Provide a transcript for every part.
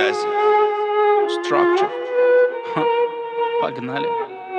связи. Structure. Погнали.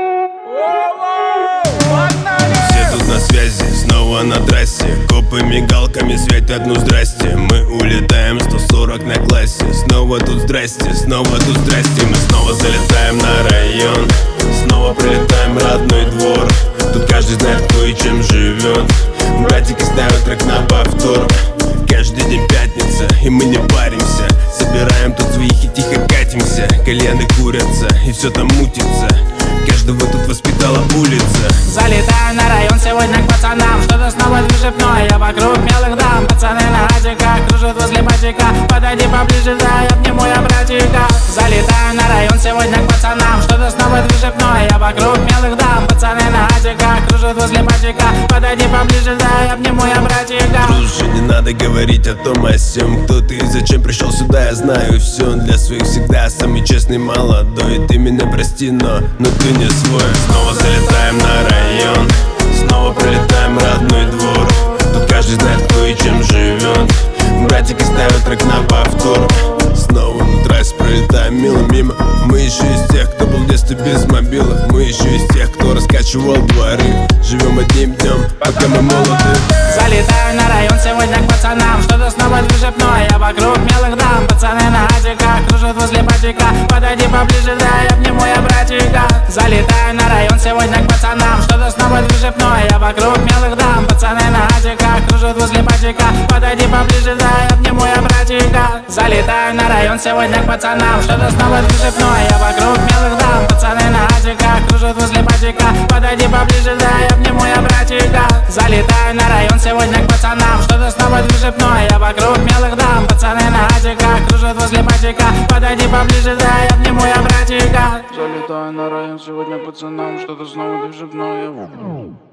Все тут на связи, снова на трассе. Копы мигалками светят, ну здрасте. Мы улетаем 140 на классе. Снова тут здрасте, снова тут здрасте. Мы снова залетаем на район. Снова прилетаем в родной двор. Тут каждый знает, кто и чем живет. Братики ставят трек на повтор. Каждый день пятница, и мы не паримся. Собираем тут своих и тихо катимся. Кальяны курятся, и все там мутится. Каждого тут воспитала улица. Залетаю на район сегодня к пацанам. Что-то снова движет мной, я вокруг мелых дам. Пацаны на адиках кружат возле батика. Подойди поближе, да, я обниму я братика. Залетаю на район сегодня к пацанам. Что-то снова движет мной, я вокруг мелых дам. Пацаны на адиках кружат возле батика. Подойди поближе, да, я обниму я братика. Дружи, не надо говорить о том, о сём. Кто ты и зачем пришел сюда, я знаю все. Для своих всегда самый честный молодой. Ты меня прости, но ты не свой. Снова залетаем на район. Снова прилетаем в родной двор. Тут каждый знает, кто и чем живет. Братики ставят трек на повтор. Снова на трассе пролетаем мило мимо. Мы еще из тех, кто был в детстве без мобилок. Мы еще из тех, кто раскачивал дворы. Живем одним днем, пока мы молоды. Залетаю на район сегодня к пацанам. Что-то снова движет мной, я вокруг мелых дам. Пацаны на адиках кружат возле батика. Подойди поближе, да, я обниму я братика. Залетаю на район сегодня к пацанам. Что-то снова движет мной, я вокруг мелых дам. Пацаны на адиках кружат возле батика. Подойди поближе, да, я обниму я братика. Залетаю на район сегодня к пацанам. Что-то снова движет мной, я вокруг мелых дам. Пацаны на адиках кружат возле батика. Подойди поближе, да, я обниму я братика. Залетаю на район сегодня к пацанам. Что-то снова движет мной, я вокруг мелых дам. Пацаны на адиках кружат возле батика. Подойди поближе, да, я обниму я братика. Залетаю на район сегодня к пацанам. Что-то снова движет мной.